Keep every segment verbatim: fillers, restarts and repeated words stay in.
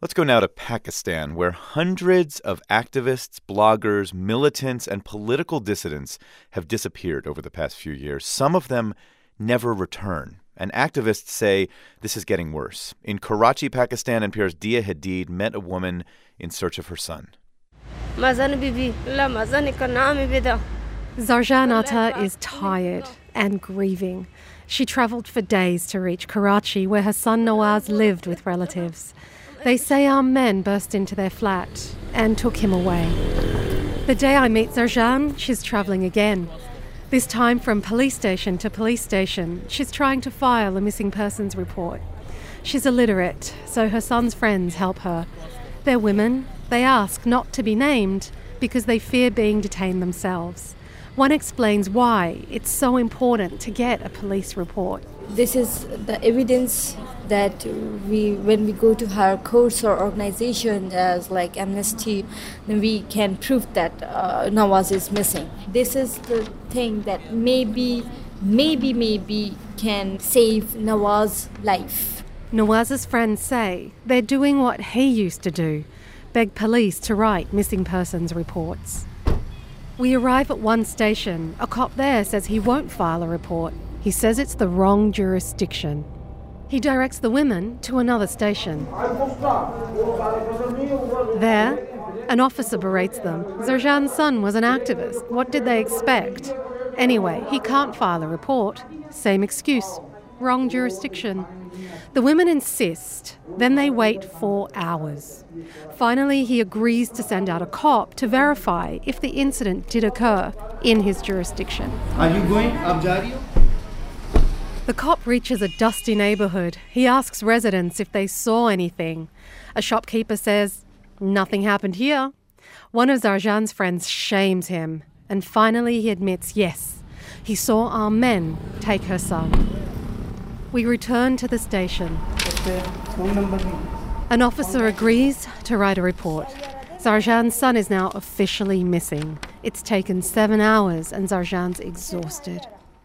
Let's go now to Pakistan, where hundreds of activists, bloggers, militants, and political dissidents have disappeared over the past few years. Some of them never return. And activists say this is getting worse. In Karachi, Pakistan, N P R's Dia Hadid met a woman in search of her son. Zarjan Atta is tired and grieving. She travelled for days to reach Karachi, where her son Nawaz lived with relatives. They say armed men burst into their flat and took him away. The day I meet Zarjan, she's travelling again. This time from police station to police station, she's trying to file a missing persons report. She's illiterate, so her son's friends help her. They're women. They ask not to be named because they fear being detained themselves. One explains why it's so important to get a police report. This is the evidence that we, when we go to our courts or organization as like Amnesty, then we can prove that uh, Nawaz is missing. This is the thing that maybe, maybe, maybe can save Nawaz's life. Nawaz's friends say they're doing what he used to do, beg police to write missing persons reports. We arrive at one station. A cop there says he won't file a report. He says it's the wrong jurisdiction. He directs the women to another station. There, an officer berates them. Zarjan's son was an activist. What did they expect? Anyway, he can't file a report. Same excuse. Wrong jurisdiction. The women insist. Then they wait for hours. Finally, he agrees to send out a cop to verify if the incident did occur in his jurisdiction. Are you going? Ab ja rahi ho? The cop reaches a dusty neighbourhood. He asks residents if they saw anything. A shopkeeper says, nothing happened here. One of Zarjan's friends shames him. And finally he admits, yes, he saw armed men take her son. We return to the station. An officer agrees to write a report. Zarjan's son is now officially missing. It's taken seven hours and Zarjan's exhausted.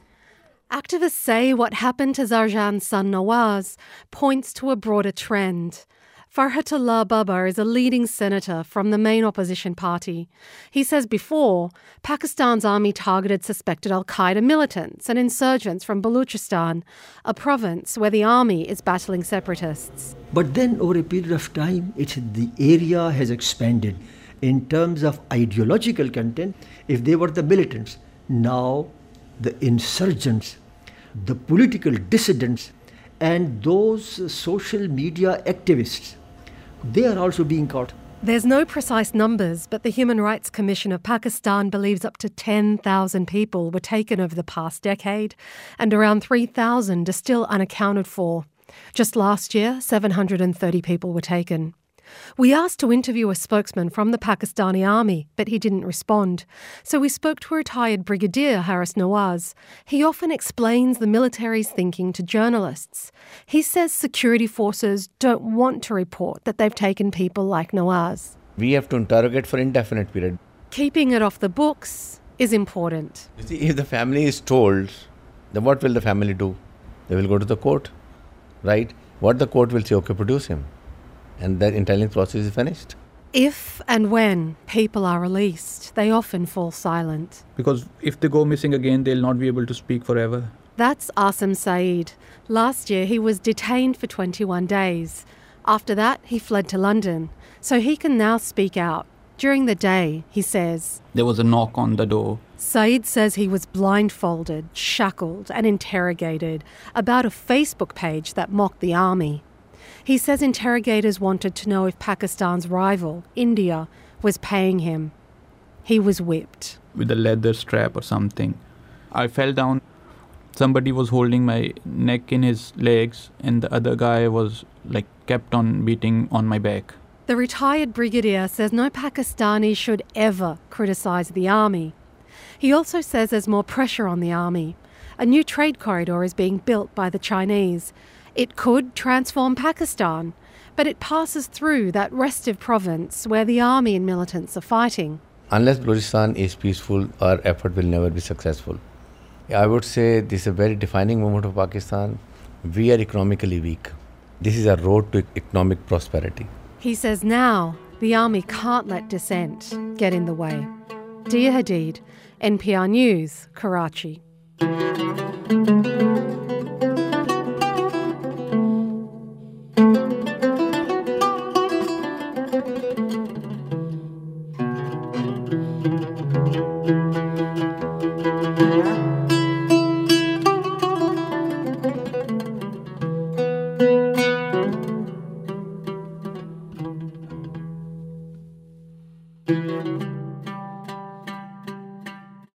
Activists say what happened to Zarjan's son Nawaz points to a broader trend. Farhatullah Babar is a leading senator from the main opposition party. He says before, Pakistan's army targeted suspected al-Qaeda militants and insurgents from Baluchistan, a province where the army is battling separatists. But then over a period of time, it, the area has expanded. In terms of ideological content, if they were the militants, now the insurgents, the political dissidents, and those social media activists, they are also being caught. There's no precise numbers, but the Human Rights Commission of Pakistan believes up to ten thousand people were taken over the past decade, and around three thousand are still unaccounted for. Just last year, seven hundred thirty people were taken. We asked to interview a spokesman from the Pakistani army, but he didn't respond. So we spoke to a retired brigadier, Haris Nawaz. He often explains the military's thinking to journalists. He says security forces don't want to report that they've taken people like Nawaz. We have to interrogate for indefinite period. Keeping it off the books is important. You see, if the family is told, then what will the family do? They will go to the court, right? What the court will say, okay, produce him. And that intelligence process is finished. If and when people are released, they often fall silent. Because if they go missing again, they'll not be able to speak forever. That's Asim Saeed. Last year, he was detained for twenty-one days. After that, he fled to London, so he can now speak out. During the day, he says, there was a knock on the door. Saeed says he was blindfolded, shackled, and interrogated about a Facebook page that mocked the army. He says interrogators wanted to know if Pakistan's rival, India, was paying him. He was whipped. With a leather strap or something. I fell down. Somebody was holding my neck in his legs, and the other guy was like kept on beating on my back. The retired brigadier says no Pakistani should ever criticise the army. He also says there's more pressure on the army. A new trade corridor is being built by the Chinese. It could transform Pakistan, but it passes through that restive province where the army and militants are fighting. Unless Balochistan is peaceful, our effort will never be successful. I would say this is a very defining moment of Pakistan. We are economically weak. This is a road to economic prosperity. He says now the army can't let dissent get in the way. Dia Hadid, N P R News, Karachi.